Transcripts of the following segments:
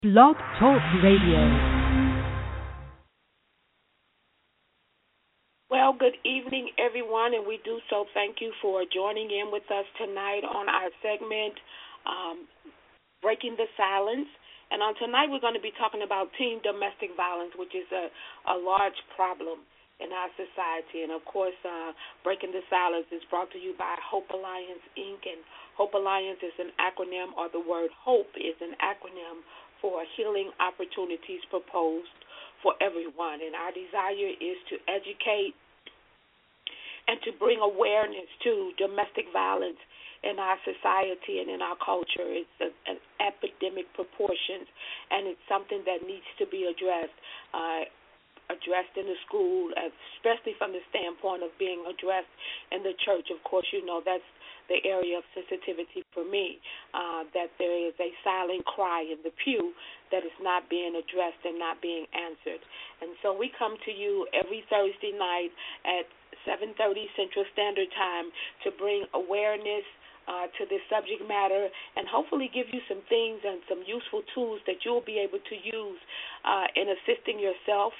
Blog Talk Radio. Well, good evening, everyone, and we do so thank you for joining in with us tonight on our segment, Breaking the Silence. And on tonight, we're going to be talking about teen domestic violence, which is a large problem in our society. And, of course, Breaking the Silence is brought to you by Hope Alliance, Inc., and Hope Alliance is an acronym, or the word HOPE is an acronym for Healing Opportunities Proposed for Everyone. And our desire is to educate and to bring awareness to domestic violence in our society and in our culture. It's an epidemic proportions, and it's something that needs to be addressed in the school, especially from the standpoint of being addressed in the church. Of course, you know that's the area of sensitivity for me, that there is a silent cry in the pew that is not being addressed and not being answered. And so we come to you every Thursday night at 7:30 Central Standard Time to bring awareness to this subject matter and hopefully give you some things and some useful tools that you'll be able to use in assisting yourself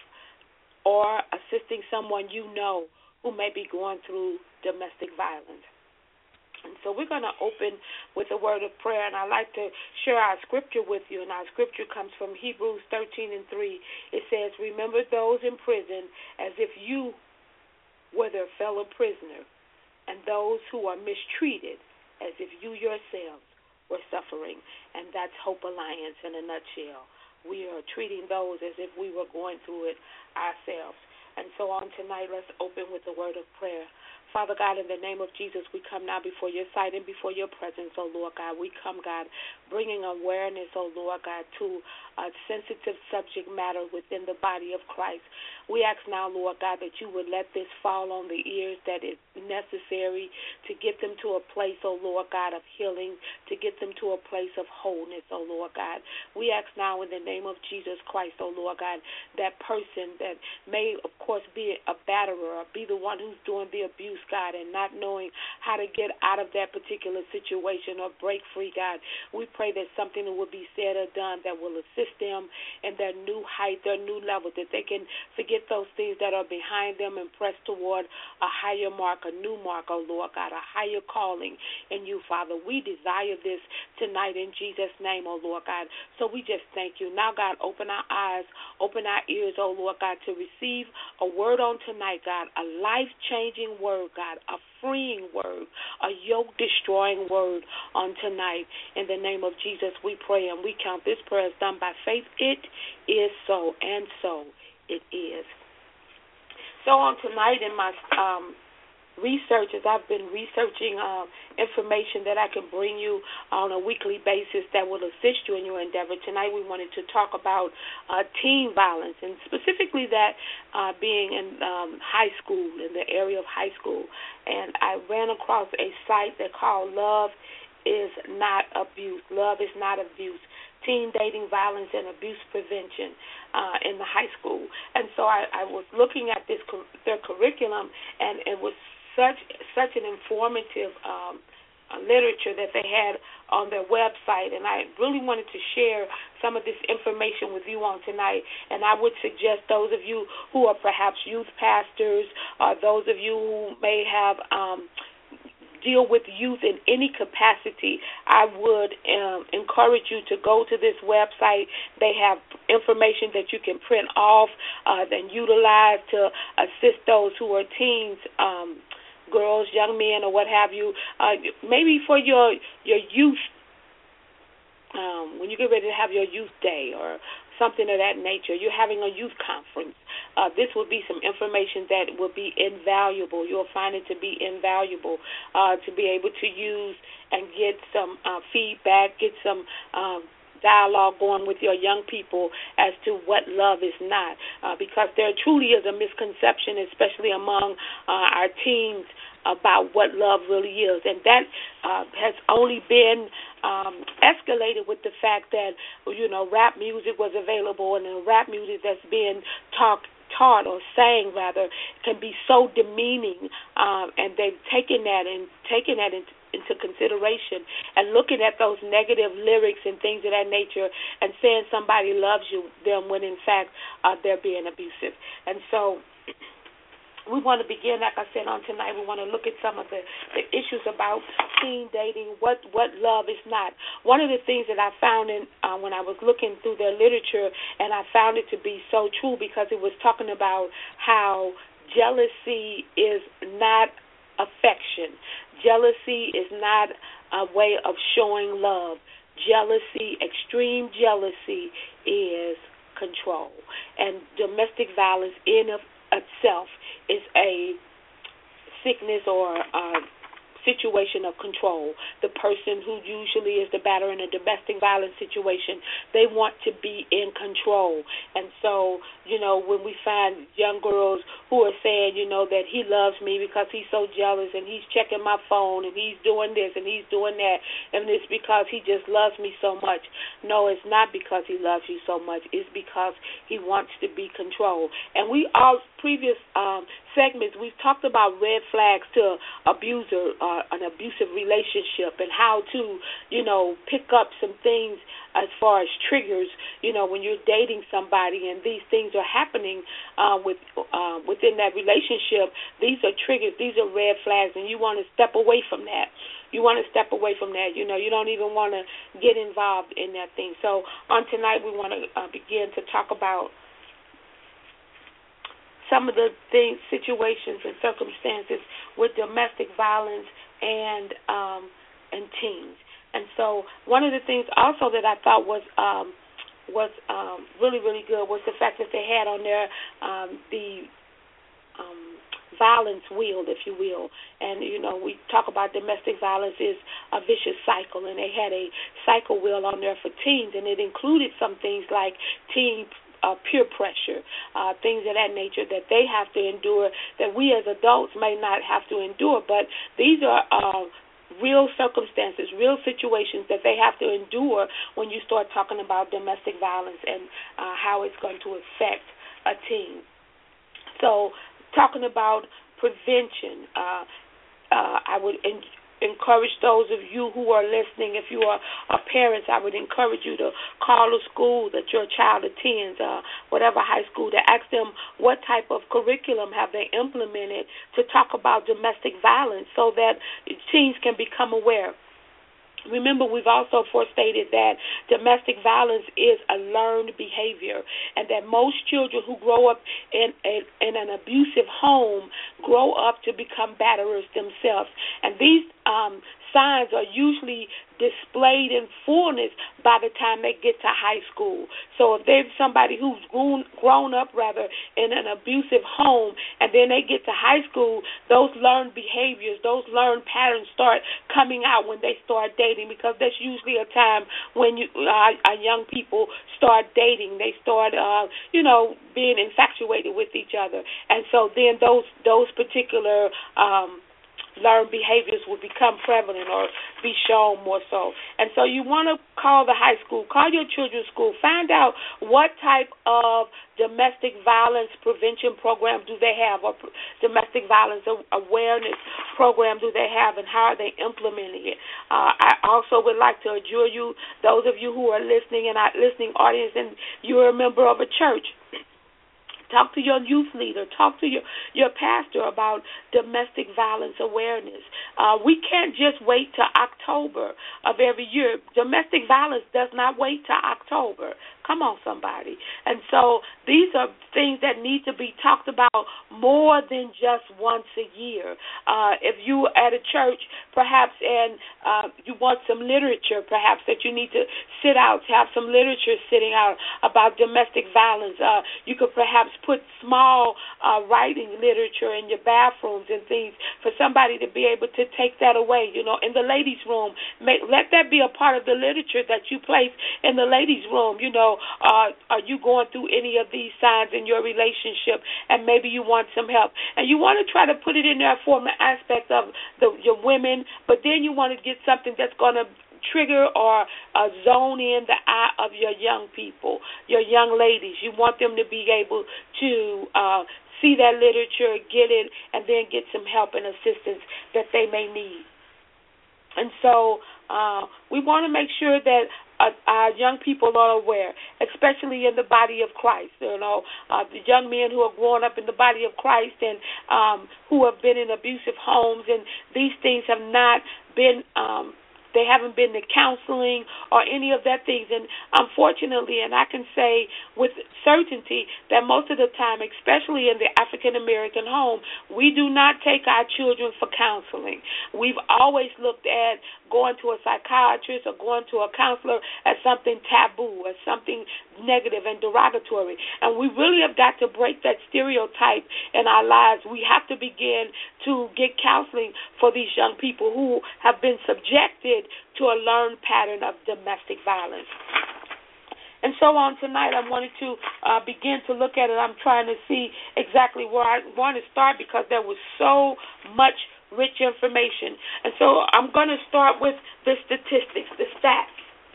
or assisting someone you know who may be going through domestic violence. And so we're going to open with a word of prayer, and I'd like to share our scripture with you, and our scripture comes from Hebrews 13:3. It says, "Remember those in prison as if you were their fellow prisoner, and those who are mistreated as if you yourselves were suffering." And that's Hope Alliance in a nutshell. We are treating those as if we were going through it ourselves. And so on tonight, let's open with a word of prayer. Father God, in the name of Jesus, we come now before your sight and before your presence, oh Lord God. We come, God, bringing awareness, oh Lord God, to a sensitive subject matter within the body of Christ. We ask now, Lord God, that you would let this fall on the ears that is necessary to get them to a place, oh Lord God, of healing, to get them to a place of wholeness, oh Lord God. We ask now in the name of Jesus Christ, oh Lord God, that person that may, of course, be a batterer or be the one who's doing the abuse, God, and not knowing how to get out of that particular situation or break free, God. We pray that something will be said or done that will assist them in their new height, their new level, that they can forget those things that are behind them and press toward a higher mark, a new mark, oh Lord God, a higher calling in you, Father. We desire this tonight in Jesus' name, oh Lord God. So we just thank you. Now, God, open our eyes, open our ears, oh Lord God, to receive a word on tonight, God, a life-changing word, God, a freeing word, a yoke-destroying word on tonight. In the name of Jesus, we pray and we count this prayer as done by faith. It is so, and so it is. So on tonight in my research, as I've been researching information that I can bring you on a weekly basis that will assist you in your endeavor, tonight we wanted to talk about teen violence, and specifically that being in high school, in the area of high school. And I ran across a site that called Love is Not Abuse. Love is Not Abuse. Teen dating violence and abuse prevention in the high school. And so I was looking at their curriculum, and it was such an informative literature that they had on their website, and I really wanted to share some of this information with you on tonight. And I would suggest those of you who are perhaps youth pastors, or those of you who may have deal with youth in any capacity, I would encourage you to go to this website. They have information that you can print off and utilize to assist those who are teens, girls, young men, or what have you. Maybe for your youth, when you get ready to have your youth day or something of that nature, you're having a youth conference. This will be some information that will be invaluable. You'll find it to be invaluable to be able to use and get some feedback, get some dialogue going with your young people as to what love is not, because there truly is a misconception, especially among our teens, about what love really is. And that has only been escalated with the fact that, rap music was available, and the rap music that's being taught or sang rather can be so demeaning, and they've taken that into consideration and looking at those negative lyrics and things of that nature and saying somebody loves them when in fact they're being abusive. And so we want to begin, like I said, on tonight. We want to look at some of the issues about teen dating, what love is not. One of the things that I found when I was looking through their literature, and I found it to be so true because it was talking about how jealousy is not affection. Jealousy is not a way of showing love. Jealousy, extreme jealousy, is control. And domestic violence in of itself is a sickness or a situation of control. The person who usually is the batterer in a domestic violence situation, they want to be in control. And so, when we find young girls who are saying, that he loves me because he's so jealous and he's checking my phone and he's doing this and he's doing that, and it's because he just loves me so much. No, it's not because he loves you so much. It's because he wants to be controlled. And previous segments, we've talked about red flags to an abusive relationship and how to, pick up some things as far as triggers, when you're dating somebody and these things are happening within that relationship. These are triggers. These are red flags, and you want to step away from that. You want to step away from that. You don't even want to get involved in that thing. So on tonight, we want to begin to talk about some of the situations and circumstances with domestic violence and teens. And so one of the things also that I thought was really, really good was the fact that they had on there the violence wheel, if you will. And, we talk about domestic violence is a vicious cycle, and they had a cycle wheel on there for teens, and it included some things like teen peer pressure, things of that nature that they have to endure that we as adults may not have to endure. But these are real circumstances, real situations that they have to endure when you start talking about domestic violence and how it's going to affect a teen. So talking about prevention, I would encourage those of you who are listening, if you are parents, I would encourage you to call a school that your child attends, whatever high school, to ask them what type of curriculum have they implemented to talk about domestic violence so that teens can become aware. Remember, we've also forestated that domestic violence is a learned behavior, and that most children who grow up in an abusive home grow up to become batterers themselves. And these signs are usually displayed in fullness by the time they get to high school. So if they're somebody who's grown up in an abusive home, and then they get to high school, those learned behaviors, those learned patterns start coming out when they start dating, because that's usually a time when our young people start dating. They start, being infatuated with each other. And so then those particular learned behaviors will become prevalent or be shown more so. And so you want to call the high school, call your children's school, find out what type of domestic violence prevention program do they have, or domestic violence awareness program do they have, and how are they implementing it. I also would like to adjure you, those of you who are listening and our listening audience, and you're a member of a church, talk to your youth leader. Talk to your pastor about domestic violence awareness. We can't just wait till October of every year. Domestic violence does not wait till October. Come on, somebody. And so these are things that need to be talked about more than just once a year. If you at a church, perhaps, and you want some literature, perhaps, that you need to sit out, to have some literature sitting out about domestic violence, you could perhaps put small writing literature in your bathrooms and things for somebody to be able to take that away, in the ladies' room. Let that be a part of the literature that you place in the ladies' room. Are you going through any of these signs in your relationship, and maybe you want some help? And you want to try to put it in there for an aspect of your women, but then you want to get something that's going to trigger or zone in the eye of your young people, your young ladies. You want them to be able to see that literature, get it, and then get some help and assistance that they may need. And so we want to make sure that our young people are aware, especially in the body of Christ. The young men who are growing up in the body of Christ and who have been in abusive homes, and these things have not been they haven't been to counseling or any of that things. And unfortunately, and I can say with certainty that most of the time, especially in the African American home, we do not take our children for counseling. We've always looked at going to a psychiatrist or going to a counselor as something taboo, as something negative and derogatory. And we really have got to break that stereotype in our lives. We have to begin to get counseling for these young people who have been subjected to a learned pattern of domestic violence. And so on tonight, I wanted to begin to look at it. I'm trying to see exactly where I want to start because there was so much rich information. And so I'm going to start with the statistics, the stats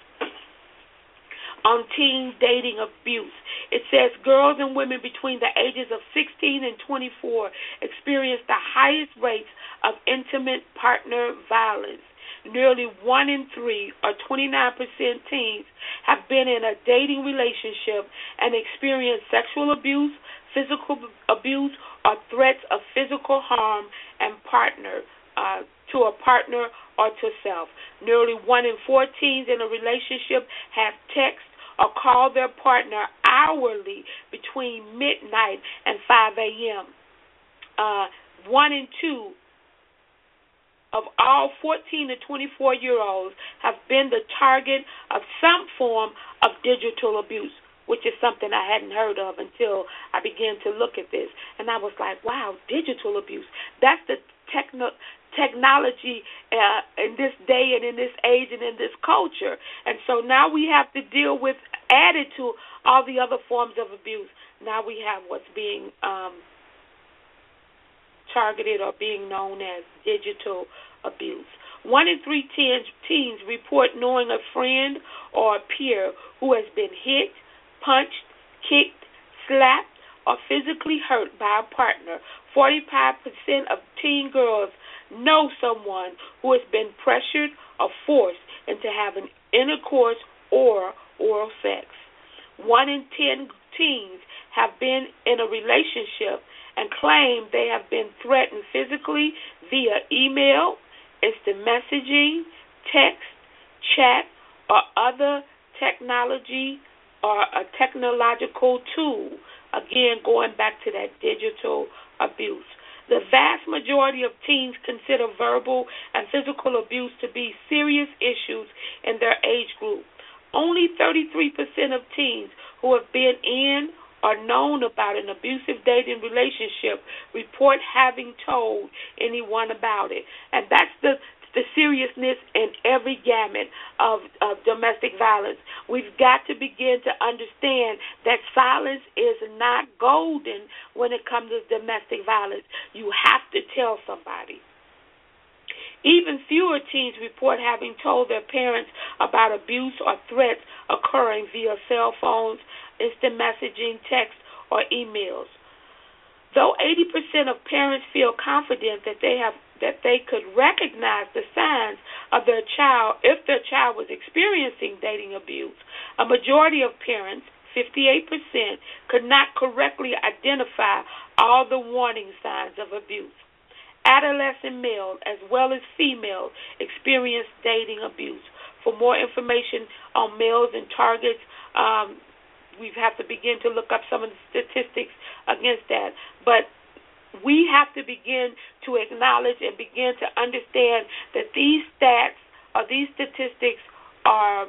on teen dating abuse. It says girls and women between the ages of 16 and 24 experience the highest rates of intimate partner violence. Nearly 1 in 3, or 29% teens, have been in a dating relationship and experienced sexual abuse, physical abuse, or threats of physical harm and to a partner or to self. Nearly 1 in 4 teens in a relationship have text or call their partner hourly between midnight and 5 a.m. 1 in 2 of all 14 to 24-year-olds have been the target of some form of digital abuse, which is something I hadn't heard of until I began to look at this. And I was like, wow, digital abuse. That's the technology in this day and in this age and in this culture. And so now we have to deal with, added to all the other forms of abuse, now we have what's being targeted or being known as digital abuse. 1 in 3 teens report knowing a friend or a peer who has been hit, punched, kicked, slapped, or physically hurt by a partner. 45% of teen girls know someone who has been pressured or forced into having intercourse or oral sex. 1 in 10 teens have been in a relationship and claim they have been threatened physically via email, instant messaging, text, chat, or other technology or a technological tool. Again, going back to that digital abuse. The vast majority of teens consider verbal and physical abuse to be serious issues in their age group. Only 33% of teens who have been in or known about an abusive dating relationship report having told anyone about it. And that's the seriousness in every gamut of domestic violence. We've got to begin to understand that silence is not golden when it comes to domestic violence. You have to tell somebody. Even fewer teens report having told their parents about abuse or threats occurring via cell phones, instant messaging, text, or emails. Though 80% of parents feel confident that they could recognize the signs of their child if their child was experiencing dating abuse, a majority of parents, 58%, could not correctly identify all the warning signs of abuse. Adolescent males as well as females experience dating abuse. For more information on males and targets, we have to begin to look up some of the statistics against that. But we have to begin to acknowledge and begin to understand that these stats or these statistics are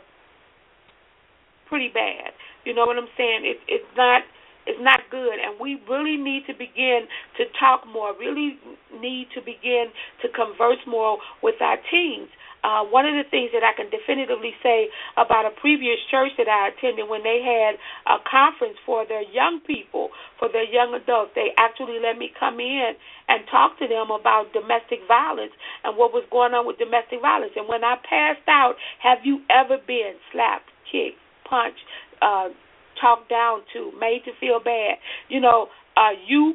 pretty bad. You know what I'm saying? It's not good, and we really need to begin to talk more, really need to begin to converse more with our teens. One of the things that I can definitively say about a previous church that I attended, when they had a conference for their young people, for their young adults, they actually let me come in and talk to them about domestic violence and what was going on with domestic violence. And when I passed out, have you ever been slapped, kicked, punched, talked down to, made to feel bad? You know, you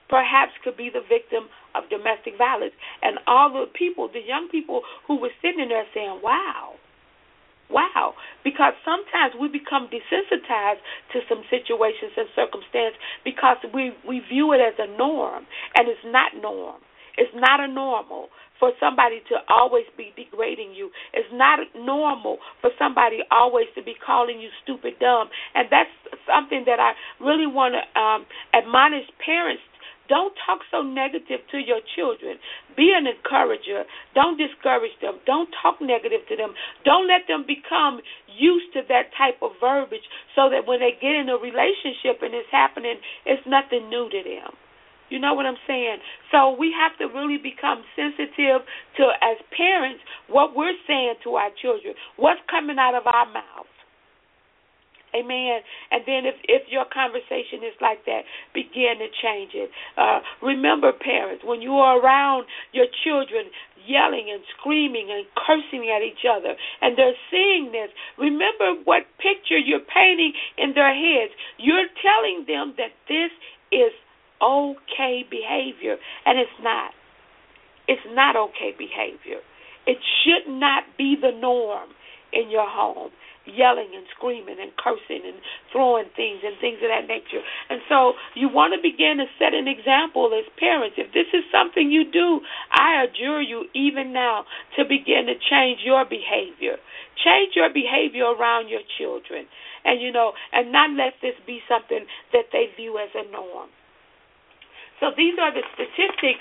perhaps could be the victim of domestic violence. And all the people, the young people who were sitting there saying, wow. Wow, because sometimes we become desensitized to some situations and circumstance because we view it as a norm, and it's not norm. It's not a normal for somebody to always be degrading you. It's not normal for somebody always to be calling you stupid, dumb, and that's something that I really want to admonish parents. Don't talk so negative to your children. Be an encourager. Don't discourage them. Don't talk negative to them. Don't let them become used to that type of verbiage so that when they get in a relationship and it's happening, it's nothing new to them. You know what I'm saying? So we have to really become sensitive to, as parents, what we're saying to our children, what's coming out of our mouths. Amen. And then if your conversation is like that, begin to change it. Remember, parents, when you are around your children yelling and screaming and cursing at each other, and they're seeing this, remember what picture you're painting in their heads. You're telling them that this is okay behavior, and it's not. It's not okay behavior. It should not be the norm in your home, yelling and screaming and cursing and throwing things and things of that nature. And so you want to begin to set an example as parents. If this is something you do, I adjure you even now to begin to change your behavior. Change your behavior around your children, and and not let this be something that they view as a norm. So these are the statistics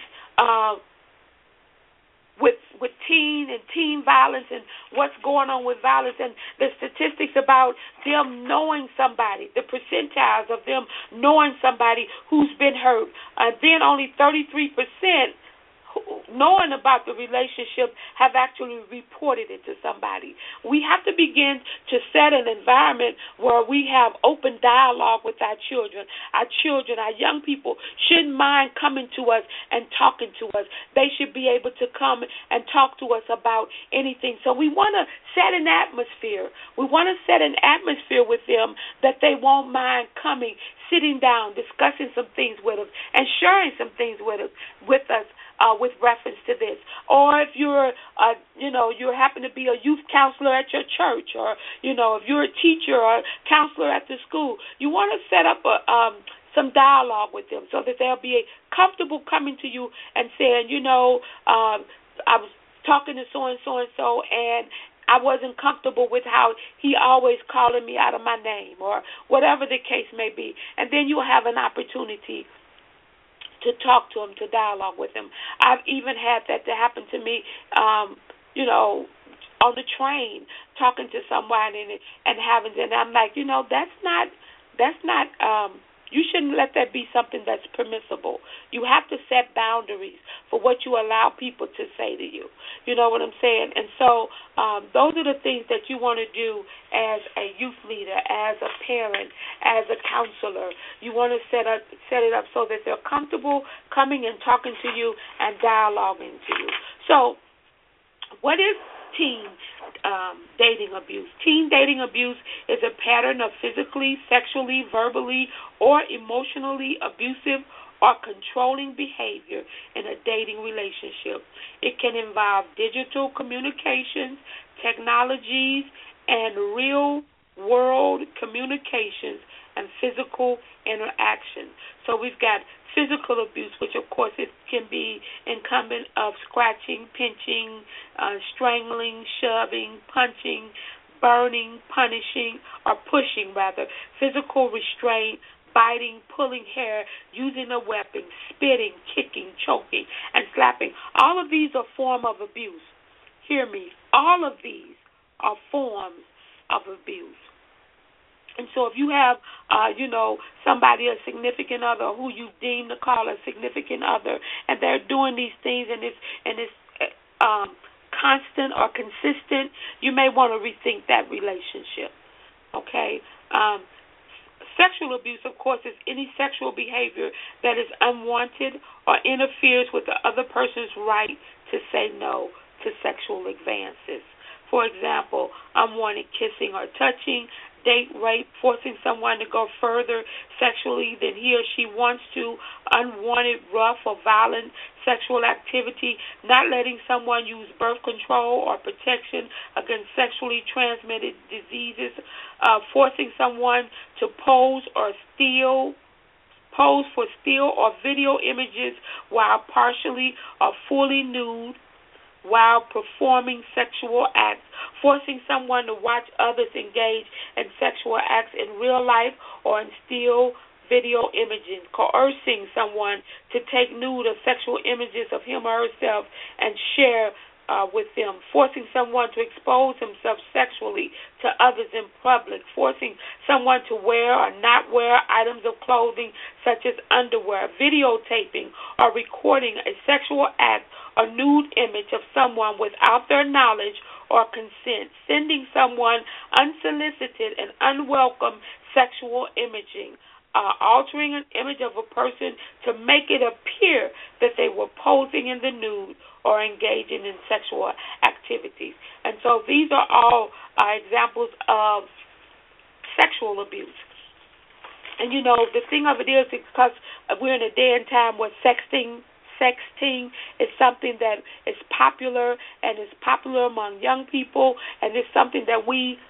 with teen violence and what's going on with violence, and the statistics about them knowing somebody, the percentiles of them knowing somebody who's been hurt. Then only 33% knowing about the relationship have actually reported it to somebody. We have to begin to set an environment where we have open dialogue with our children. Our young people shouldn't mind coming to us and talking to us. They should be able to come and talk to us about anything. So we want to set an atmosphere. We want to set an atmosphere with them that they won't mind coming, sitting down, discussing some things with us, and sharing some things with us. With reference to this, or if you're, you happen to be a youth counselor at your church, or if you're a teacher or a counselor at the school, you want to set up some dialogue with them so that they'll be comfortable coming to you and saying, I was talking to so and so and so, and I wasn't comfortable with how he always calling me out of my name, or whatever the case may be, and then you'll have an opportunity to talk to him, to dialogue with him. I've even had that to happen to me, on the train, talking to someone and I'm like, that's not. You shouldn't let that be something that's permissible. You have to set boundaries for what you allow people to say to you. You know what I'm saying? And so those are the things that you want to do as a youth leader, as a parent, as a counselor. You want to set it up so that they're comfortable coming and talking to you and dialoguing to you. So what is teen dating abuse? Teen dating abuse is a pattern of physically, sexually, verbally, or emotionally abusive or controlling behavior in a dating relationship. It can involve digital communications, technologies, and real-world communications and physical interaction. So we've got physical abuse, which, of course, it can be incumbent of scratching, pinching, strangling, shoving, punching, burning, punishing, or pushing, rather. Physical restraint, biting, pulling hair, using a weapon, spitting, kicking, choking, and slapping. All of these are forms of abuse. Hear me. All of these are forms of abuse. And so if you have, somebody, a significant other, who you deem to call a significant other, and they're doing these things and it's constant or consistent, you may want to rethink that relationship. Okay? Sexual abuse, of course, is any sexual behavior that is unwanted or interferes with the other person's right to say no to sexual advances. For example, unwanted kissing or touching, date rape, forcing someone to go further sexually than he or she wants to, unwanted, rough, or violent sexual activity, not letting someone use birth control or protection against sexually transmitted diseases, forcing someone to pose for still or video images while partially or fully nude while performing sexual acts, forcing someone to watch others engage in sexual acts in real life or in still video images, coercing someone to take nude or sexual images of him or herself and share with them, forcing someone to expose himself sexually to others in public, forcing someone to wear or not wear items of clothing such as underwear, videotaping or recording a sexual act or nude image of someone without their knowledge or consent, sending someone unsolicited and unwelcome sexual imaging, altering an image of a person to make it appear that they were posing in the nude or engaging in sexual activities. And so these are all examples of sexual abuse. And, you know, the thing of it is because we're in a day and time where sexting is something that is popular and is popular among young people, and it's something that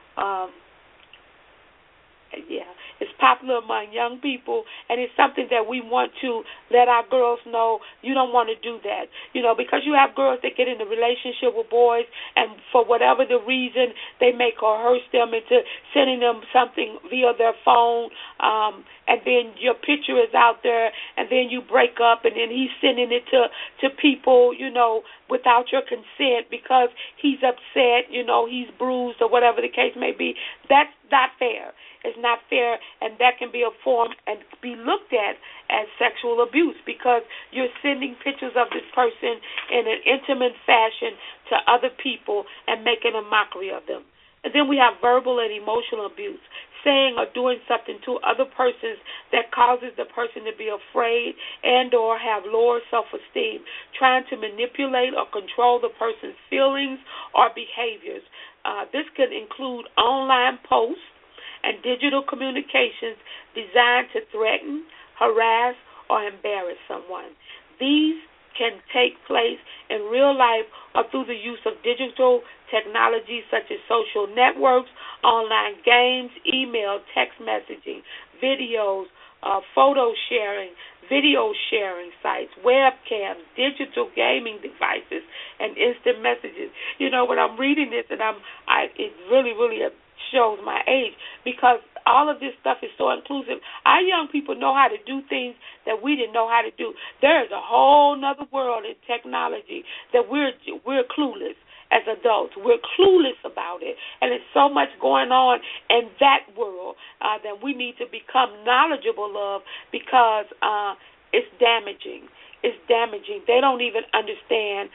it's popular among young people, and it's something that we want to let our girls know you don't want to do that. You know, because you have girls that get in a relationship with boys, and for whatever the reason, they may coerce them into sending them something via their phone, and then your picture is out there, and then you break up, and then he's sending it to people, you know, without your consent because he's upset, you know, he's bruised or whatever the case may be. That's not fair. It's not fair, and that can be a form and be looked at as sexual abuse because you're sending pictures of this person in an intimate fashion to other people and making a mockery of them. And then we have verbal and emotional abuse, saying or doing something to other persons that causes the person to be afraid and or have lower self-esteem, trying to manipulate or control the person's feelings or behaviors. This could include online posts and digital communications designed to threaten, harass, or embarrass someone. These can take place in real life or through the use of digital technologies such as social networks, online games, email, text messaging, videos, photo sharing, video sharing sites, webcams, digital gaming devices, and instant messages. You know, when I'm reading this, and it really shows my age because all of this stuff is so inclusive. Our young people know how to do things that we didn't know how to do. There is a whole other world in technology that we're clueless as adults. We're clueless about it, and there's so much going on in that world that we need to become knowledgeable of because it's damaging. It's damaging. They don't even understand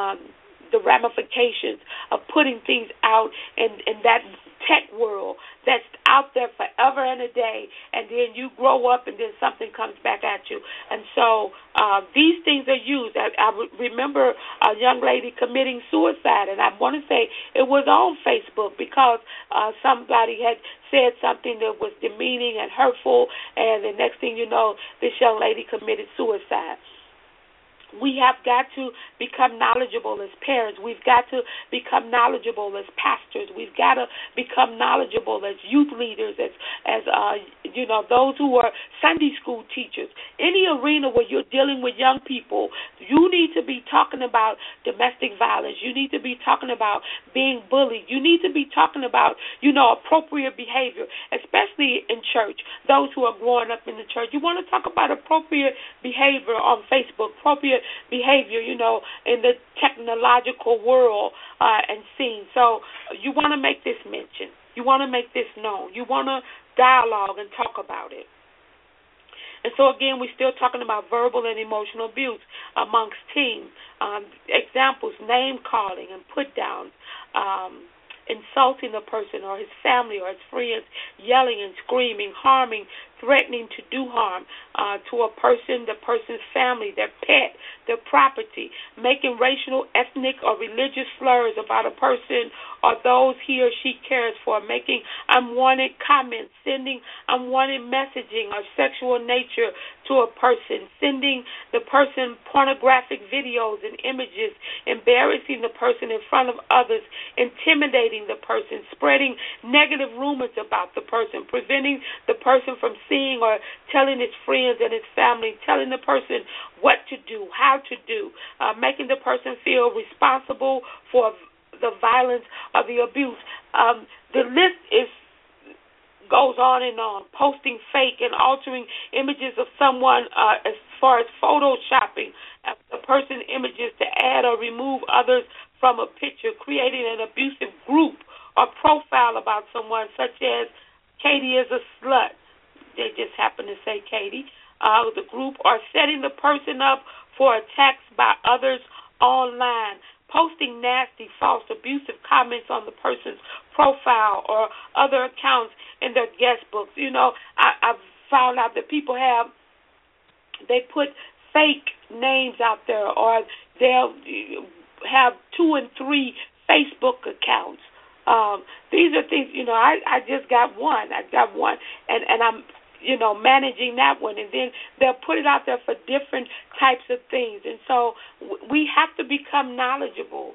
the ramifications of putting things out in that tech world that's out there forever and a day, and then you grow up and then something comes back at you. And so these things are used. I remember a young lady committing suicide, and I want to say it was on Facebook because somebody had said something that was demeaning and hurtful, and the next thing you know, this young lady committed suicide. We have got to become knowledgeable as parents. We've got to become knowledgeable as pastors. We've got to become knowledgeable as youth leaders, as those who are Sunday school teachers. Any arena where you're dealing with young people, you need to be talking about domestic violence. You need to be talking about being bullied. You need to be talking about, appropriate behavior, especially in church, those who are growing up in the church. You want to talk about appropriate behavior on Facebook, appropriate behavior, in the technological world and scene. So you want to make this mention. You want to make this known. You want to dialogue and talk about it. And so, again, we're still talking about verbal and emotional abuse amongst teens. Examples, name-calling and put-downs, insulting a person or his family or his friends, yelling and screaming, harming threatening to do harm to a person, the person's family, their pet, their property, making racial, ethnic, or religious slurs about a person or those he or she cares for, making unwanted comments, sending unwanted messaging of sexual nature to a person, sending the person pornographic videos and images, embarrassing the person in front of others, intimidating the person, spreading negative rumors about the person, preventing the person from seeing or telling his friends and his family, telling the person what to do, how to do, making the person feel responsible for the violence or the abuse. The list goes on and on, posting fake and altering images of someone as far as photoshopping a person's images to add or remove others from a picture, creating an abusive group or profile about someone such as Katie is a slut. They just happen to say Katie. The group, or setting the person up for attacks by others online, posting nasty, false, abusive comments on the person's profile or other accounts in their guest books. You know, I've found out that people they put fake names out there, or they'll have 2 and 3 Facebook accounts. These are things, you know, I just got one. And I'm, you know, managing that one. And then they'll put it out there for different types of things. And so we have to become knowledgeable.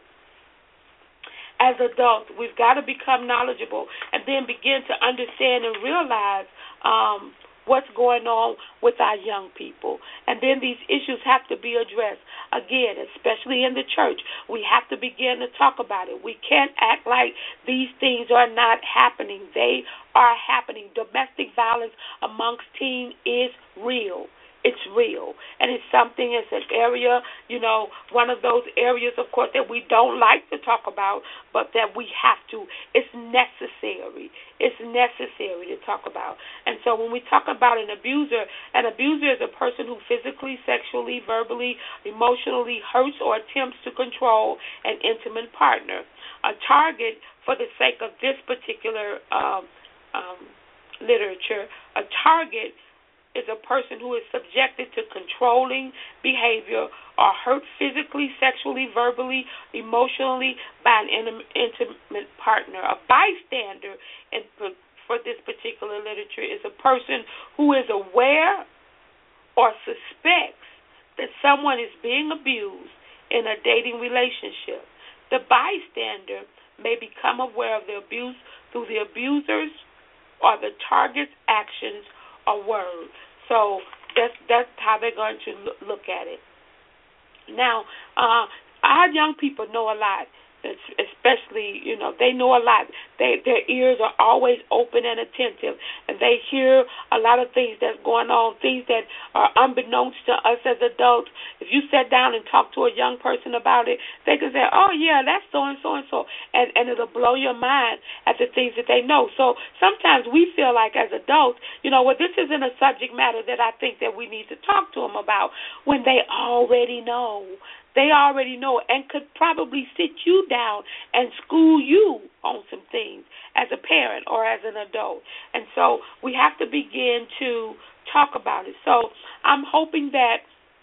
As adults, we've got to become knowledgeable and then begin to understand and realize what's going on with our young people. And then these issues have to be addressed. Again, especially in the church, we have to begin to talk about it. We can't act like these things are not happening. They are happening. Domestic violence amongst teens is real. It's real, and it's something, it's an area, you know, one of those areas, of course, that we don't like to talk about, but that we have to. It's necessary. It's necessary to talk about. And so when we talk about an abuser is a person who physically, sexually, verbally, emotionally hurts or attempts to control an intimate partner. A target, for the sake of this particular literature, a target is a person who is subjected to controlling behavior or hurt physically, sexually, verbally, emotionally by an intimate partner. A bystander, for this particular literature, is a person who is aware or suspects that someone is being abused in a dating relationship. The bystander may become aware of the abuse through the abuser's or the target's actions or words. So that's how they're going to look at it. Now, our young people know a lot, especially, you know, they know a lot. Their ears are always open and attentive, and they hear a lot of things that's going on, things that are unbeknownst to us as adults. If you sat down and talked to a young person about it, they can say, oh, yeah, that's so-and-so and so, and it'll blow your mind at the things that they know. So sometimes we feel like as adults, you know, well, this isn't a subject matter that I think that we need to talk to them about, when they already know. They already know and could probably sit you down and school you on some things as a parent or as an adult. And so we have to begin to talk about it. So I'm hoping that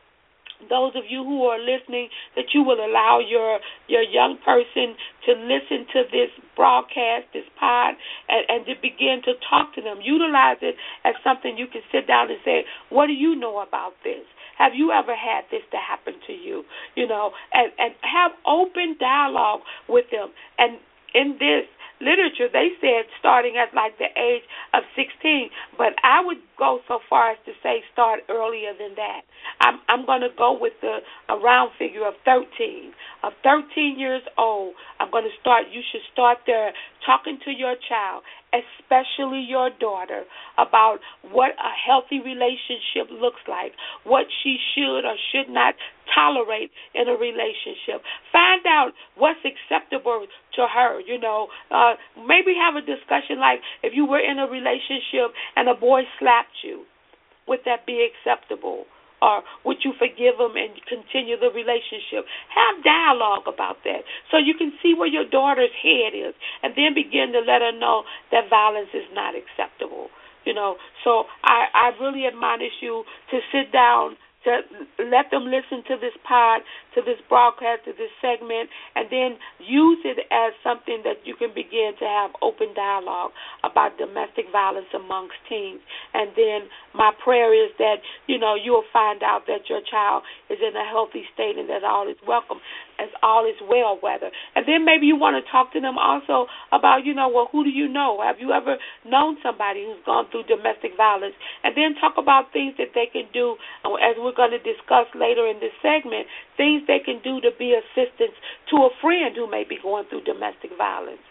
those of you who are listening, that you will allow your young person to listen to this broadcast, this pod, and to begin to talk to them. Utilize it as something you can sit down and say, what do you know about this? Have you ever had this to happen to you? You know, and have open dialogue with them. And in this literature, they said starting at like the age of 16, but I would go so far as to say start earlier than that. I'm going to go with a round figure of 13. Of 13 years old, you should start there talking to your child, especially your daughter, about what a healthy relationship looks like, what she should or should not tolerate in a relationship. Find out what's acceptable to her, you know. Maybe have a discussion like if you were in a relationship and a boy slapped you, would that be acceptable? Or would you forgive him and continue the relationship? Have dialogue about that so you can see where your daughter's head is, and then begin to let her know that violence is not acceptable. So I really admonish you to sit down, to let them listen to this broadcast, to this segment, and then use it as something that you can begin to have open dialogue about domestic violence amongst teens. And then my prayer is that, you'll find out that your child is in a healthy state and that all is welcome, as all is well, rather. And then maybe you want to talk to them also about, who do you know? Have you ever known somebody who's gone through domestic violence? And then talk about things that they can do, as we're going to discuss later in this segment, things they can do to be assistance to a friend who may be going through domestic violence.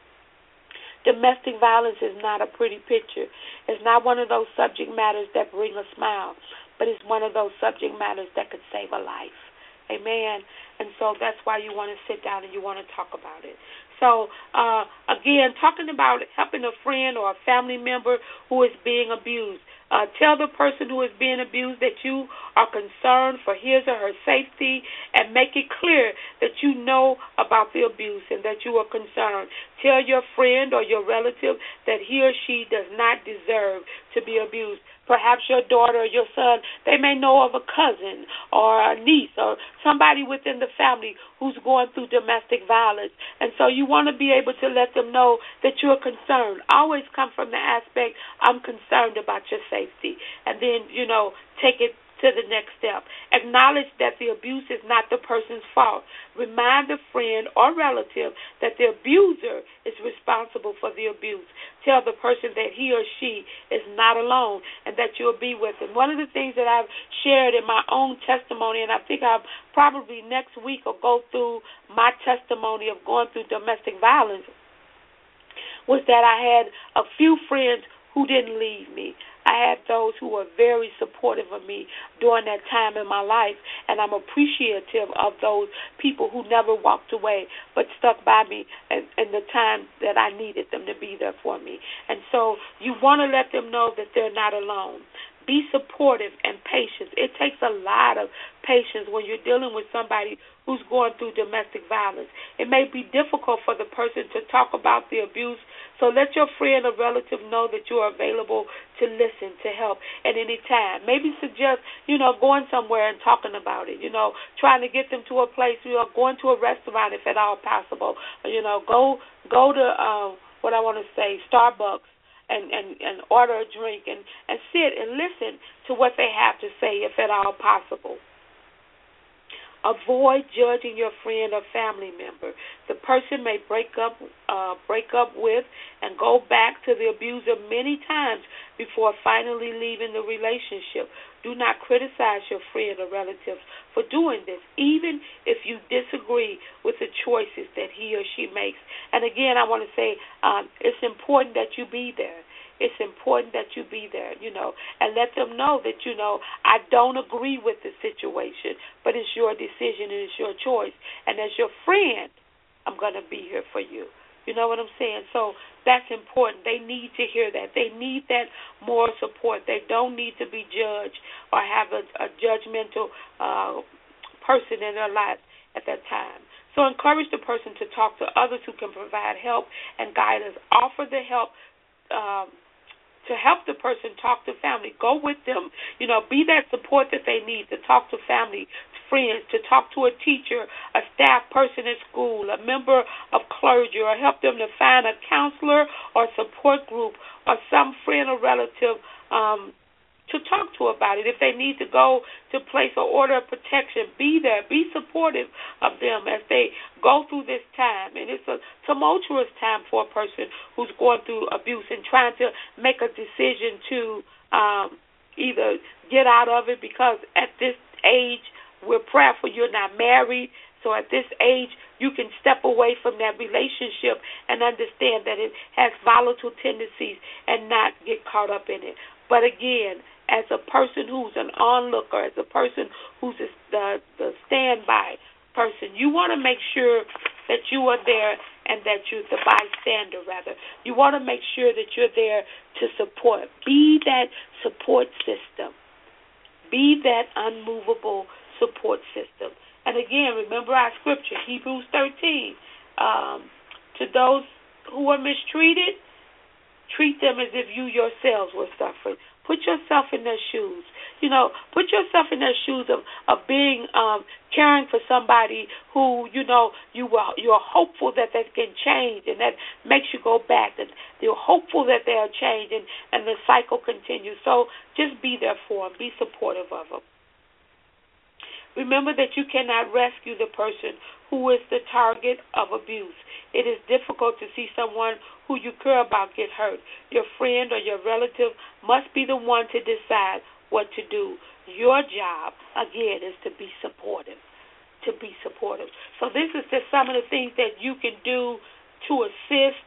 Domestic violence is not a pretty picture. It's not one of those subject matters that bring a smile, but it's one of those subject matters that could save a life. Amen. And so that's why you want to sit down and you want to talk about it. So, again, talking about helping a friend or a family member who is being abused. Tell the person who is being abused that you are concerned for his or her safety, and make it clear that you know about the abuse and that you are concerned. Tell your friend or your relative that he or she does not deserve to be abused. Perhaps your daughter or your son, they may know of a cousin or a niece or somebody within the family who's going through domestic violence. And so you want to be able to let them know that you're concerned. Always come from the aspect, I'm concerned about your safety. And then, take it to the next step. Acknowledge that the abuse is not the person's fault. Remind the friend or relative that the abuser is responsible for the abuse. Tell the person that he or she is not alone and that you'll be with them. One of the things that I've shared in my own testimony, and I think I'll probably next week will go through my testimony of going through domestic violence, was that I had a few friends who didn't leave me. I had those who were very supportive of me during that time in my life, and I'm appreciative of those people who never walked away but stuck by me in the time that I needed them to be there for me. And so you want to let them know that they're not alone. Be supportive and patient. It takes a lot of patience when you're dealing with somebody who's going through domestic violence. It may be difficult for the person to talk about the abuse, so let your friend or relative know that you are available to listen, to help at any time. Maybe suggest, going somewhere and talking about it, trying to get them to a place, going to a restaurant if at all possible. Go to, Starbucks. And order a drink and sit and listen to what they have to say if at all possible. Avoid judging your friend or family member. The person may break up with and go back to the abuser many times before finally leaving the relationship. Do not criticize your friend or relative for doing this, even if you disagree with the choices that he or she makes. And again, I want to say it's important that you be there. It's important that you be there, and let them know that, I don't agree with the situation, but it's your decision and it's your choice. And as your friend, I'm going to be here for you. You know what I'm saying? So that's important. They need to hear that. They need that moral support. They don't need to be judged or have a judgmental person in their life at that time. So encourage the person to talk to others who can provide help and guidance. Offer the help to help the person talk to family. Go with them. Be that support that they need to talk to family, friends, to talk to a teacher, a staff person at school, a member of clergy, or help them to find a counselor or support group or some friend or relative to talk to about it. If they need to go to place an order of protection, be there. Be supportive of them as they go through this time. And it's a tumultuous time for a person who's going through abuse and trying to make a decision to either get out of it, because at this age, we're prayerful you're not married. So at this age, you can step away from that relationship and understand that it has volatile tendencies and not get caught up in it. But again, as a person who's an onlooker, as a person who's the standby person, you want to make sure that you are there and that you're the bystander, rather. You want to make sure that you're there to support. Be that support system. Be that unmovable support system. And again, remember our scripture, Hebrews 13. To those who are mistreated, Treat them as if you yourselves were suffering. Put yourself in their shoes. Put yourself in their shoes of being caring for somebody who you're hopeful that they can change, and that makes you go back, and you're hopeful that they'll change, and the cycle continues. So just be there for them. Be supportive of them. Remember that you cannot rescue the person who is the target of abuse. It is difficult to see someone who you care about get hurt. Your friend or your relative must be the one to decide what to do. Your job, again, is to be supportive. To be supportive. So this is just some of the things that you can do to assist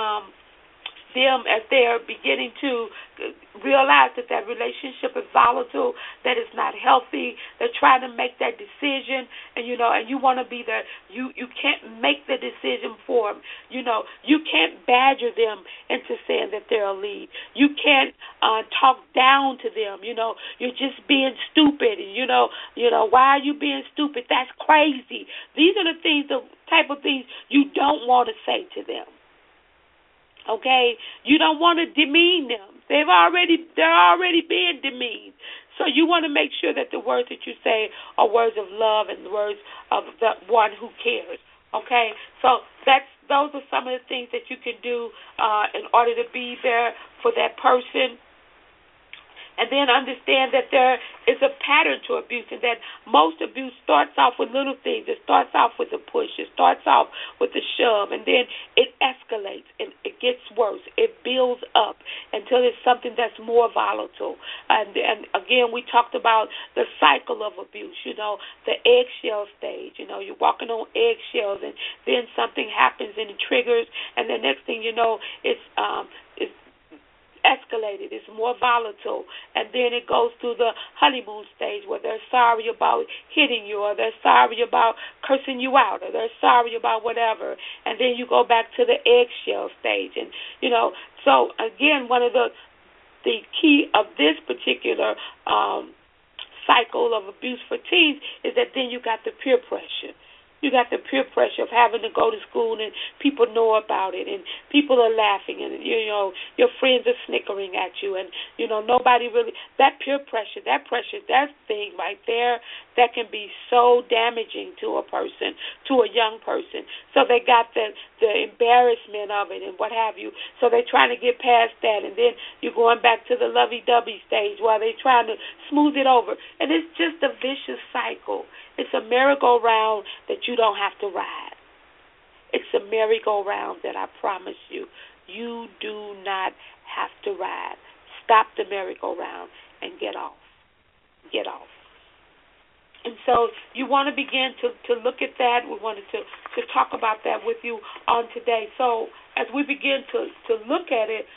them as they are beginning to realize that relationship is volatile, that it's not healthy. They're trying to make that decision, and you want to be there. You can't make the decision for them. You can't badger them into saying that they'll leave. You can't talk down to them. You're just being stupid. Why are you being stupid? That's crazy. These are the type of things you don't want to say to them. Okay, you don't want to demean them. They're already being demeaned. So you want to make sure that the words that you say are words of love and words of the one who cares. Okay, so those are some of the things that you can do in order to be there for that person. And then understand that there is a pattern to abuse, and that most abuse starts off with little things. It starts off with a push. It starts off with a shove, and then it escalates, and it gets worse. It builds up until it's something that's more volatile. And again, we talked about the cycle of abuse, the eggshell stage. You're walking on eggshells, and then something happens, and it triggers, and the next thing you know, it's escalated, it's more volatile, and then it goes through the honeymoon stage where they're sorry about hitting you, or they're sorry about cursing you out, or they're sorry about whatever, and then you go back to the eggshell stage. And so again, one of the key of this particular cycle of abuse for teens is that then you got the peer pressure. You got the peer pressure of having to go to school, and people know about it, and people are laughing, and your friends are snickering at you, and nobody really. That peer pressure, that thing right there, that can be so damaging to a person, to a young person. So they got the embarrassment of it and what have you. So they're trying to get past that, and then you're going back to the lovey-dovey stage while they're trying to smooth it over, and it's just a vicious cycle. It's a merry-go-round that you don't have to ride. It's a merry-go-round that I promise you do not have to ride. Stop the merry-go-round and get off. Get off. And so you want to begin to look at that. We wanted to talk about that with you on today. So as we begin to look at it,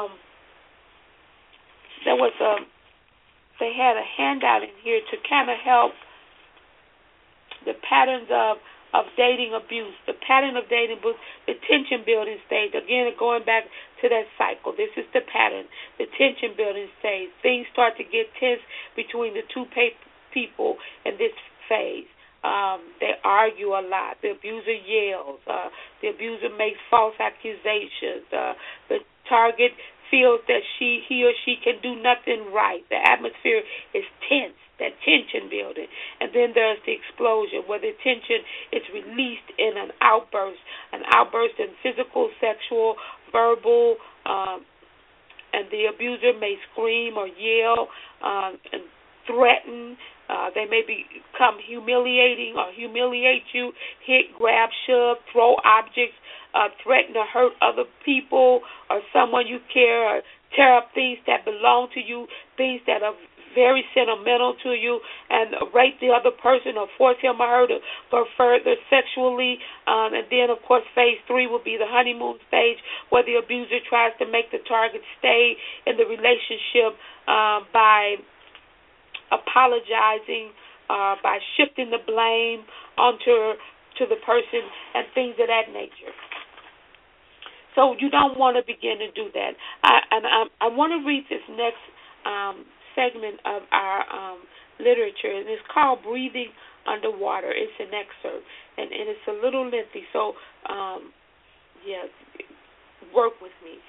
they had a handout in here to kind of help the patterns of dating abuse, the pattern of dating abuse, the tension building stage. Again, going back to that cycle. This is the pattern, the tension building stage. Things start to get tense between the two people in this phase. They argue a lot. The abuser yells. The abuser makes false accusations. The target feels that he or she can do nothing right. The atmosphere is tense. That tension building. And then there's the explosion, where the tension is released in an outburst in physical, sexual, verbal, and the abuser may scream or yell and threaten. They may become humiliating or humiliate you, hit, grab, shove, throw objects, threaten to hurt other people or someone you care, or tear up things that belong to you, things that are very sentimental to you, and rape the other person or force him or her to go further sexually. And then, of course, phase 3 will be the honeymoon stage, where the abuser tries to make the target stay in the relationship by apologizing, by shifting the blame onto the person and things of that nature. So you don't want to begin to do that. I want to read this next segment of our literature, and it's called Breathing Underwater. It's an excerpt, and it's a little lengthy, so work with me.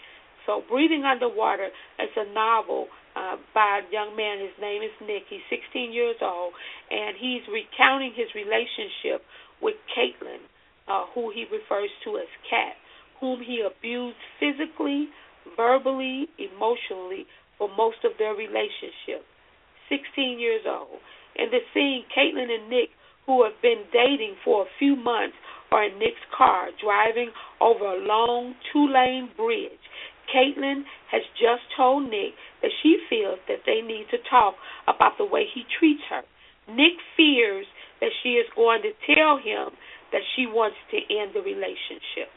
So Breathing Underwater is a novel by a young man. His name is Nick. He's 16 years old, and he's recounting his relationship with Caitlin, who he refers to as Kat, whom he abused physically, verbally, emotionally for most of their relationship. 16 years old. In the scene, Caitlin and Nick, who have been dating for a few months, are in Nick's car driving over a long two-lane bridge. Caitlin has just told Nick that she feels that they need to talk about the way he treats her. Nick fears that she is going to tell him that she wants to end the relationship.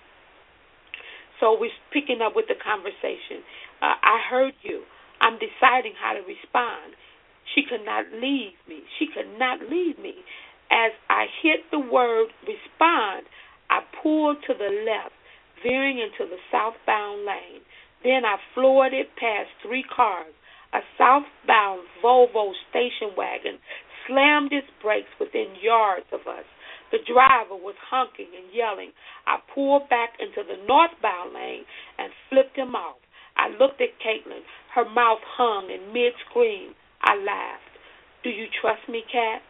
So we're picking up with the conversation. I heard you. I'm deciding how to respond. She could not leave me. She could not leave me. As I hit the word respond, I pulled to the left, veering into the southbound lane. Then I floored it past three cars. A southbound Volvo station wagon slammed its brakes within yards of us. The driver was honking and yelling. I pulled back into the northbound lane and flipped him off. I looked at Caitlin. Her mouth hung in mid-scream. I laughed. Do you trust me, Kat?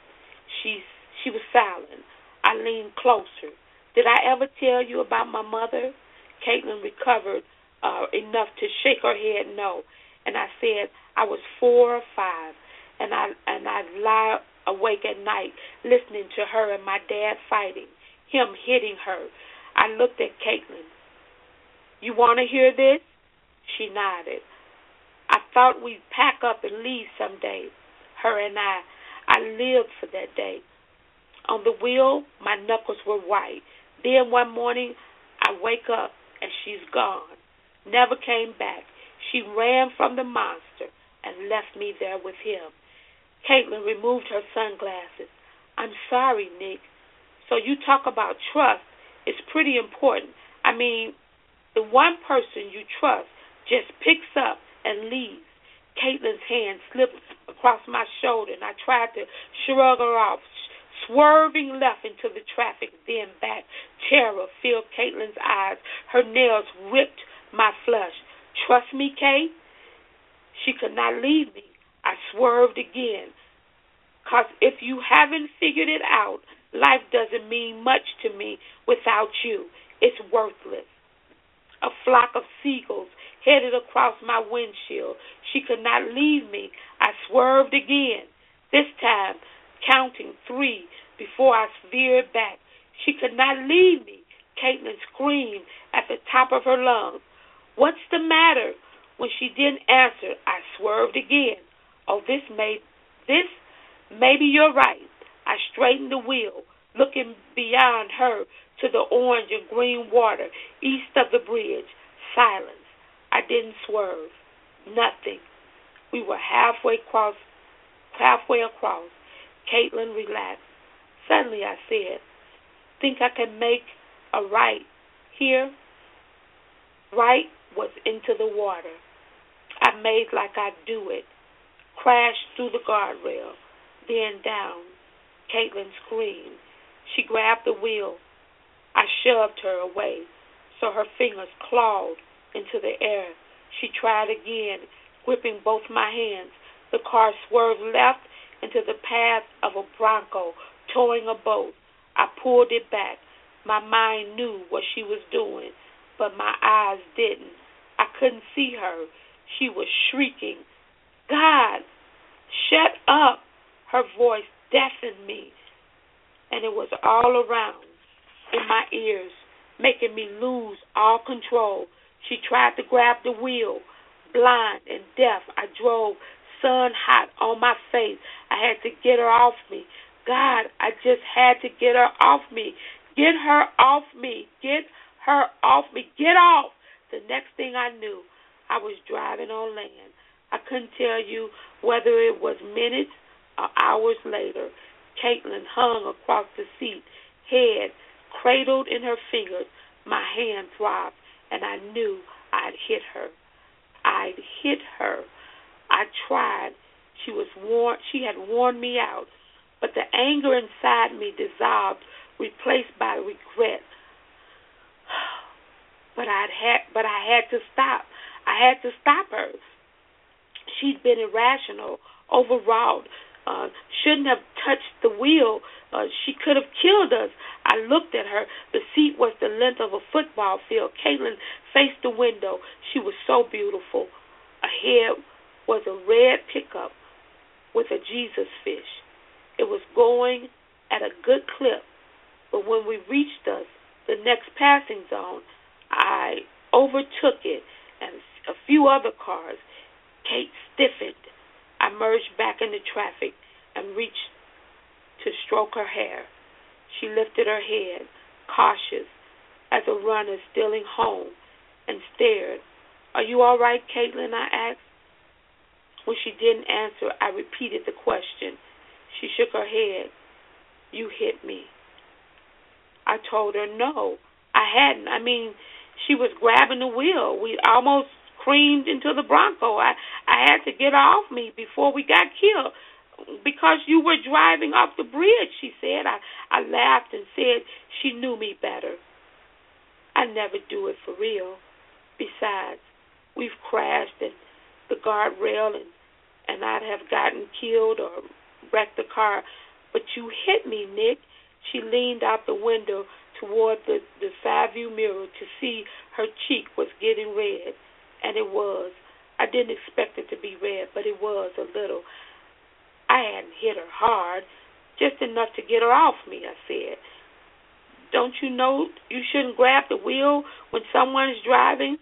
She was silent. I leaned closer. Did I ever tell you about my mother? Caitlin recovered enough to shake her head no. And I said I was 4 or 5, and I'd lie awake at night listening to her and my dad fighting, him hitting her. I looked at Caitlin. You want to hear this? She nodded. I thought we'd pack up and leave someday, her and I. I lived for that day. On the wheel, my knuckles were white. Then one morning, I wake up and she's gone. Never came back. She ran from the monster and left me there with him. Caitlin removed her sunglasses. I'm sorry, Nick. So you talk about trust. It's pretty important. I mean, the one person you trust just picks up and leaves. Caitlin's hand slipped across my shoulder, and I tried to shrug her off, swerving left into the traffic, then back. Terror filled Caitlin's eyes. Her nails ripped my flesh. Trust me, Kate? She could not leave me. I swerved again. 'Cause if you haven't figured it out, life doesn't mean much to me without you. It's worthless. A flock of seagulls headed across my windshield. She could not leave me. I swerved again, this time counting 3 before I veered back. She could not leave me. Caitlin screamed at the top of her lungs. What's the matter? When she didn't answer, I swerved again. Oh, maybe you're right. I straightened the wheel, looking beyond her to the orange and green water east of the bridge. Silence. I didn't swerve. Nothing. We were halfway across. Caitlin relaxed. Suddenly I said, think I can make a right here? Right was into the water. I made like I'd do it. Crashed through the guardrail. Then down. Caitlin screamed. She grabbed the wheel. I shoved her away, so her fingers clawed into the air. She tried again, gripping both my hands. The car swerved left into the path of a Bronco towing a boat. I pulled it back. My mind knew what she was doing, but my eyes didn't. I couldn't see her. She was shrieking, God, shut up. Her voice deafened me, and it was all around in my ears, making me lose all control. She tried to grab the wheel. Blind and deaf, I drove, sun hot on my face. I had to get her off me. God, I just had to get her off me. Get her off me. Get her off me. Get off. The next thing I knew, I was driving on land. I couldn't tell you whether it was minutes or hours later. Caitlin hung across the seat, head cradled in her fingers. My hand throbbed, and I knew I'd hit her. I'd hit her. I tried. She had worn me out, but the anger inside me dissolved, replaced by regret. But I had to stop. I had to stop her. She'd been irrational, overwrought, shouldn't have touched the wheel. She could have killed us. I looked at her. The seat was the length of a football field. Caitlin faced the window. She was so beautiful. Ahead was a red pickup with a Jesus fish. It was going at a good clip, but when we reached the next passing zone, I overtook it and a few other cars. Kate stiffened. I merged back into traffic and reached to stroke her hair. She lifted her head, cautious, as a runner stealing home, and stared. "Are you all right, Caitlin?" I asked. When she didn't answer, I repeated the question. She shook her head. "You hit me." I told her no, I hadn't. She was grabbing the wheel. We almost creamed into the Bronco. I had to get her off me before we got killed. "Because you were driving off the bridge," she said. I laughed and said she knew me better. I never do it for real. Besides, we've crashed and the guardrail and I'd have gotten killed or wrecked the car. "But you hit me, Nick." She leaned out the window toward the side view mirror to see her cheek was getting red. And it was. I didn't expect it to be red, but it was a little. I hadn't hit her hard, just enough to get her off me, I said. "Don't you know you shouldn't grab the wheel when someone's driving?"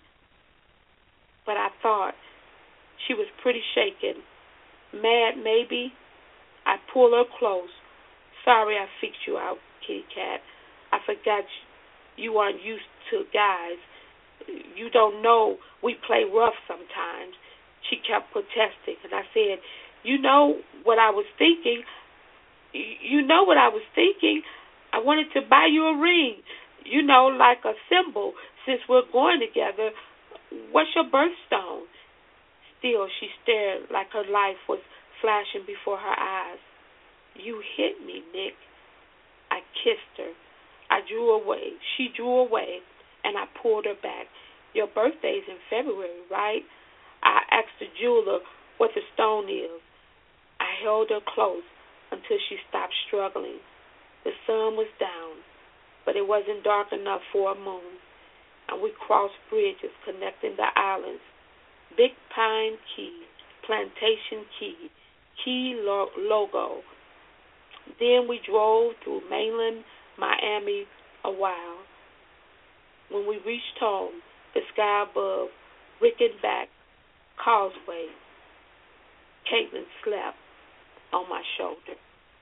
But I thought she was pretty shaken. Mad, maybe. I pulled her close. "Sorry I freaked you out, kitty cat. I forgot you aren't used to guys. You don't know we play rough sometimes." She kept protesting, and I said, "You know what I was thinking. You know what I was thinking. I wanted to buy you a ring, like a symbol, since we're going together. What's your birthstone?" Still, she stared like her life was flashing before her eyes. "You hit me, Nick." I kissed her. I drew away. She drew away, and I pulled her back. "Your birthday's in February, right?" I asked the jeweler what the stone is. I held her close until she stopped struggling. The sun was down, but it wasn't dark enough for a moon, and we crossed bridges connecting the islands. Big Pine Key, Plantation Key, Key Logo. Then we drove through mainland Miami a while. When we reached home, the sky above, Rickenback Causeway, Caitlin slept on my shoulder.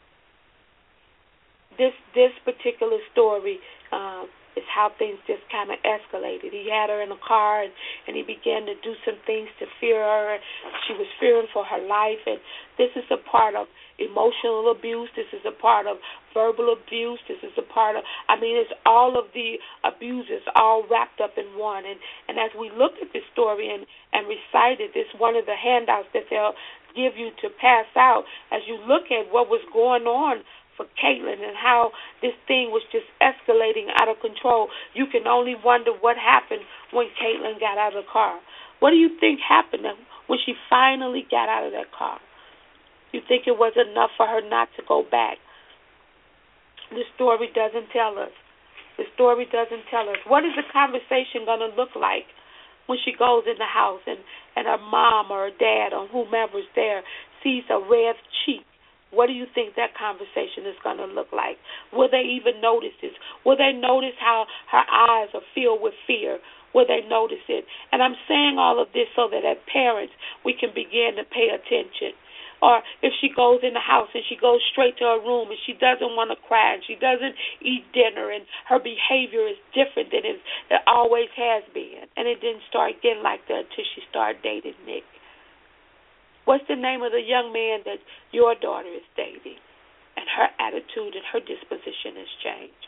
This particular story is how things just kind of escalated. He had her in a car, and he began to do some things to fear her. She was fearing for her life, and this is a part of emotional abuse. This is a part of verbal abuse. This is a part of, it's all of the abuses all wrapped up in one. And as we looked at this story and recited this, one of the handouts that they'll give you to pass out, as you look at what was going on for Caitlin and how this thing was just escalating out of control, you can only wonder what happened when Caitlin got out of the car. What do you think happened when she finally got out of that car? You think it was enough for her not to go back? The story doesn't tell us. The story doesn't tell us. What is the conversation going to look like when she goes in the house and her mom or her dad or whomever's there sees a red cheek? What do you think that conversation is going to look like? Will they even notice this? Will they notice how her eyes are filled with fear? Will they notice it? And I'm saying all of this so that as parents, we can begin to pay attention. Or if she goes in the house and she goes straight to her room and she doesn't want to cry and she doesn't eat dinner and her behavior is different than it always has been. And it didn't start getting like that until she started dating Nick. What's the name of the young man that your daughter is dating? And her attitude and her disposition has changed.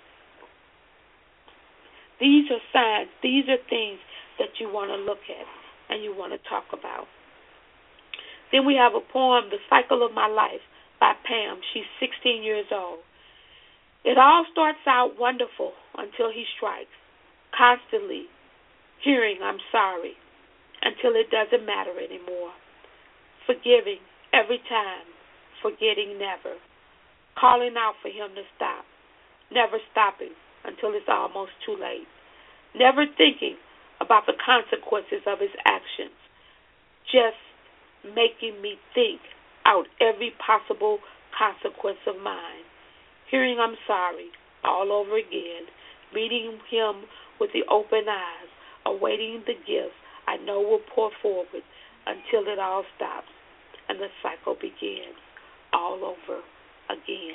These are signs. These are things that you want to look at and you want to talk about. Then we have a poem, The Cycle of My Life, by Pam. She's 16 years old. It all starts out wonderful until he strikes, constantly hearing I'm sorry. until it doesn't matter anymore. Forgiving every time, forgetting never. Calling out for him to stop, never stopping until it's almost too late. Never thinking about the consequences of his actions, just making me think out every possible consequence of mine. Hearing I'm sorry all over again, meeting him with the open eyes, awaiting the gifts I know will pour forward until it all stops and the cycle begins all over again.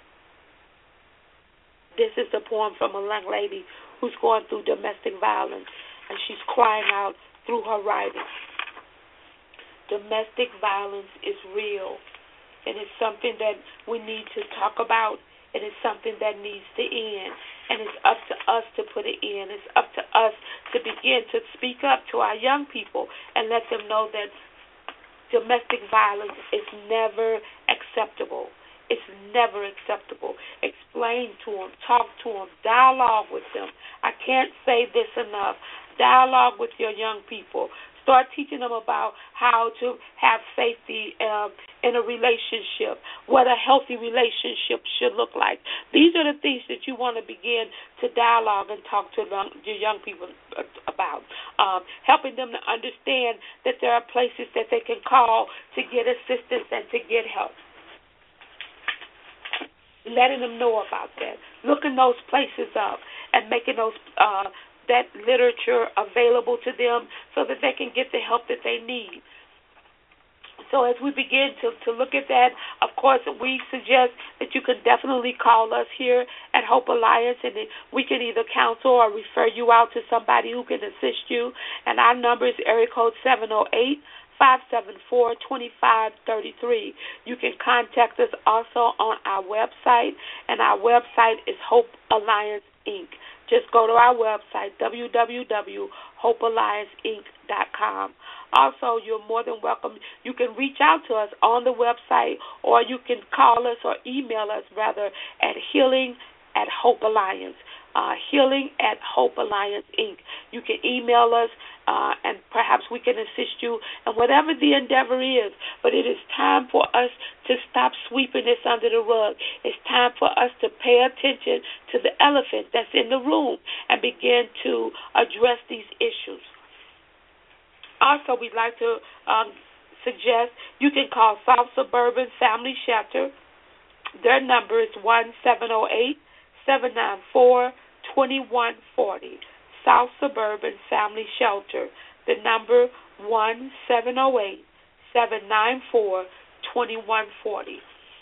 This is the poem from a young lady who's going through domestic violence, and she's crying out through her writing. Domestic violence is real, and it's something that we need to talk about, and it's something that needs to end, and it's up to us to put it in. It's up to us to begin to speak up to our young people and let them know that domestic violence is never acceptable. It's never acceptable. Explain to them, talk to them, dialogue with them. I can't say this enough. Dialogue with your young people. Start teaching them about how to have safety in a relationship, what a healthy relationship should look like. These are the things that you want to begin to dialogue and talk to your young people about. Helping them to understand that there are places that they can call to get assistance and to get help. Letting them know about that. Looking those places up and making those that literature available to them so that they can get the help that they need. So as we begin to look at that, of course, we suggest that you can definitely call us here at Hope Alliance, and we can either counsel or refer you out to somebody who can assist you. And our number is area code 708-574-2533. You can contact us also on our website, and our website is Hope Alliance Inc. Just go to our website, www.hopeallianceinc.com. Also, you're more than welcome. You can reach out to us on the website, or you can call us or email us, rather, at Healing at Hope Alliance. Healing at Hope Alliance Inc. You can email us, and perhaps we can assist you in whatever the endeavor is. But it is time for us to stop sweeping this under the rug. It's time for us to pay attention to the elephant that's in the room and begin to address these issues. Also, we'd like to suggest you can call South Suburban Family Shelter. Their number is 1-708-794-2140. South Suburban Family Shelter. The number 1-708-794-2140.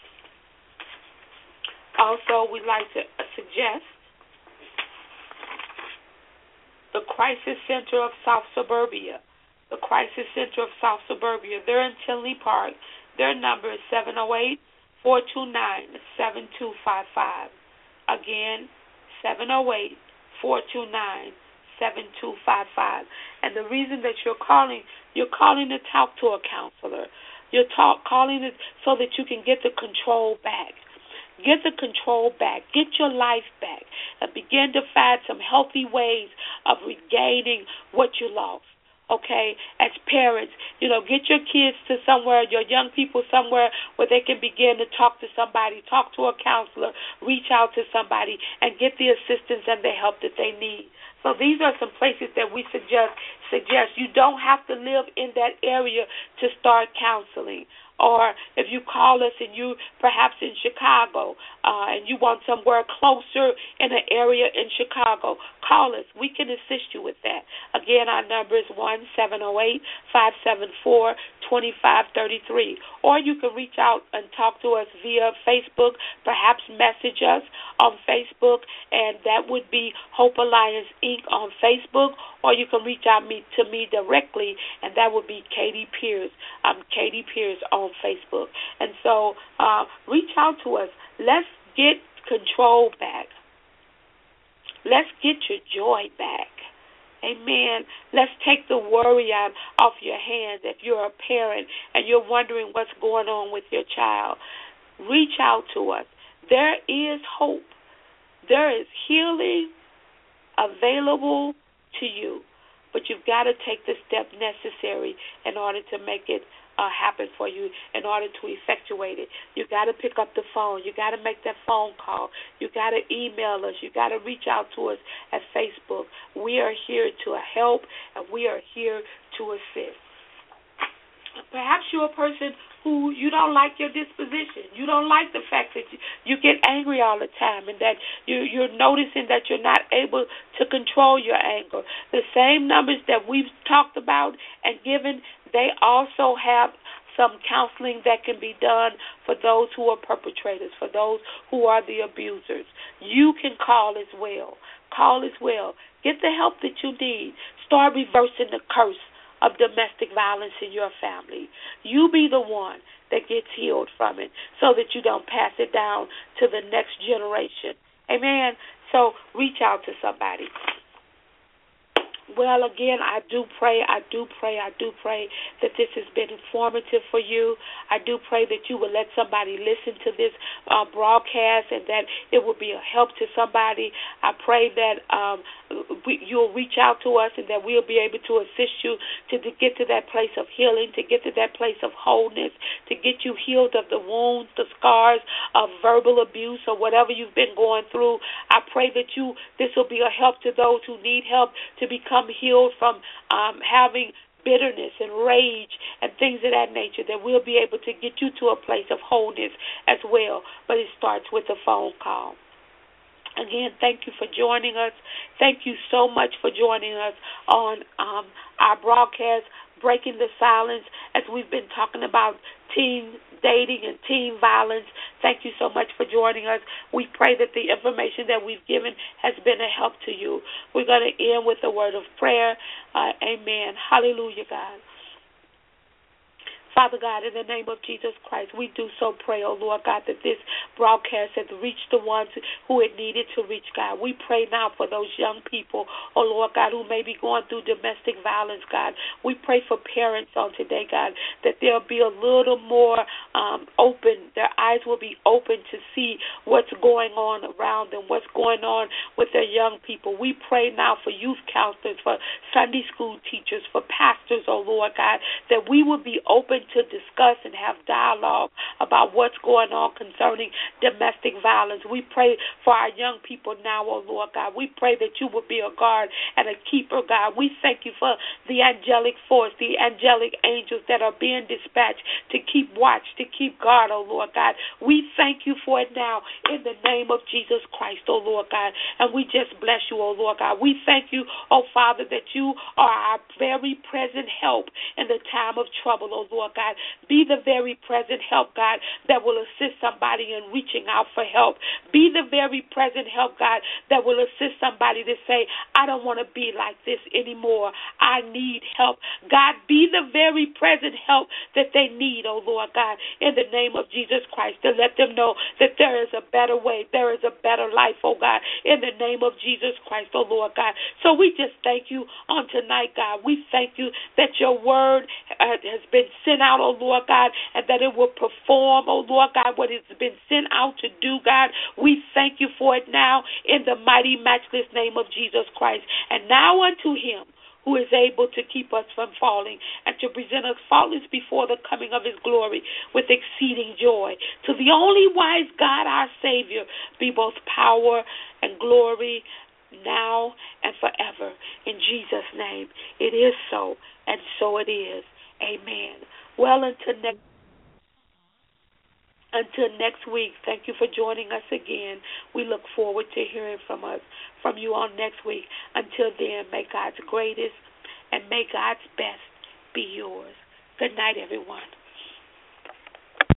Also, we'd like to suggest the Crisis Center of South Suburbia. The Crisis Center of South Suburbia. They're in Tinley Park. Their number is 708-429-7255. Again, 708-429-7255. And the reason that you're calling to talk to a counselor. You're calling it so that you can get the control back. Get the control back. Get your life back. And begin to find some healthy ways of regaining what you lost. Okay, as parents, get your kids to somewhere, your young people somewhere where they can begin to talk to somebody, talk to a counselor, reach out to somebody, and get the assistance and the help that they need. So these are some places that we suggest. You don't have to live in that area to start counseling. Or if you call us and you perhaps in Chicago and you want somewhere closer in an area in Chicago, call us. We can assist you with that. Again, our number is 1-708-574-2533. Or you can reach out and talk to us via Facebook, perhaps message us on Facebook, and that would be Hope Alliance Inc. on Facebook. Or you can reach out to me directly, and that would be Katie Pierce. I'm Katie Pierce on Facebook. And so reach out to us. Let's get control back. Let's get your joy back. Amen. Let's take the worry out off your hands if you're a parent and you're wondering what's going on with your child. Reach out to us. There is hope. There is healing available to you. but you've got to take the step necessary in order to make it happen for you, in order to effectuate it. You got to pick up the phone. You got to make that phone call. You got to email us. You got to reach out to us at Facebook. We are here to help, and we are here to assist. Perhaps you're a person who you don't like your disposition. You don't like the fact that you get angry all the time, and that you're noticing that you're not able to control your anger. The same numbers that we've talked about and given, they also have some counseling that can be done for those who are perpetrators, for those who are the abusers. You can call as well. Call as well. Get the help that you need. Start reversing the curse of domestic violence in your family. You be the one that gets healed from it so that you don't pass it down to the next generation. Amen? So reach out to somebody. Well, again, I do pray that this has been informative for you. I do pray that you will let somebody listen to this broadcast and that it will be a help to somebody. I pray that you'll reach out to us and that we'll be able to assist you to get to that place of healing, to get to that place of wholeness, to get you healed of the wounds, the scars of verbal abuse or whatever you've been going through. I pray that this will be a help to those who need help to become healed from having bitterness and rage and things of that nature, that we'll be able to get you to a place of wholeness as well. But it starts with a phone call. Again, thank you for joining us. Thank you so much for joining us on our broadcast, Breaking the Silence, as we've been talking about teen dating and teen violence. Thank you so much for joining us. We pray that the information that we've given has been a help to you. We're going to end with a word of prayer. Amen. Hallelujah, God. Father God, in the name of Jesus Christ, we do so pray, oh Lord God, that this broadcast has reached the ones who it needed to reach, God. We pray now for those young people, oh Lord God, who may be going through domestic violence, God. We pray for parents on today, God, that they'll be a little more open. Their eyes will be open to see what's going on around them, what's going on with their young people. We pray now for youth counselors, for Sunday school teachers, for pastors, oh Lord God, that we will be open to discuss and have dialogue about what's going on concerning domestic violence. We pray for our young people now, oh Lord God. We pray that you will be a guard and a keeper, God. We thank you for the angelic force, the angelic angels that are being dispatched to keep watch, to keep guard, oh Lord God. We thank you for it now in the name of Jesus Christ, oh Lord God. And we just bless you, oh Lord God. We thank you, oh Father, that you are our very present help in the time of trouble, oh Lord God. Be the very present help, God, that will assist somebody in reaching out for help. Be the very present help, God, that will assist somebody to say, I don't want to be like this anymore. I need help. God, be the very present help that they need, oh Lord God, in the name of Jesus Christ, to let them know that there is a better way, there is a better life, oh God, in the name of Jesus Christ, oh Lord God. So we just thank you on tonight, God. We thank you that your word has been sent out, oh Lord God, and that it will perform, oh Lord God, what it's been sent out to do, God. We thank you for it now in the mighty, matchless name of Jesus Christ. And now unto him who is able to keep us from falling and to present us faultless before the coming of his glory with exceeding joy. To the only wise God, our Savior, be both power and glory now and forever. In Jesus' name, it is so, and so it is. Amen. Well, until next week, thank you for joining us again. We look forward to hearing from you on next week. Until then, may God's greatest and may God's best be yours. Good night, everyone.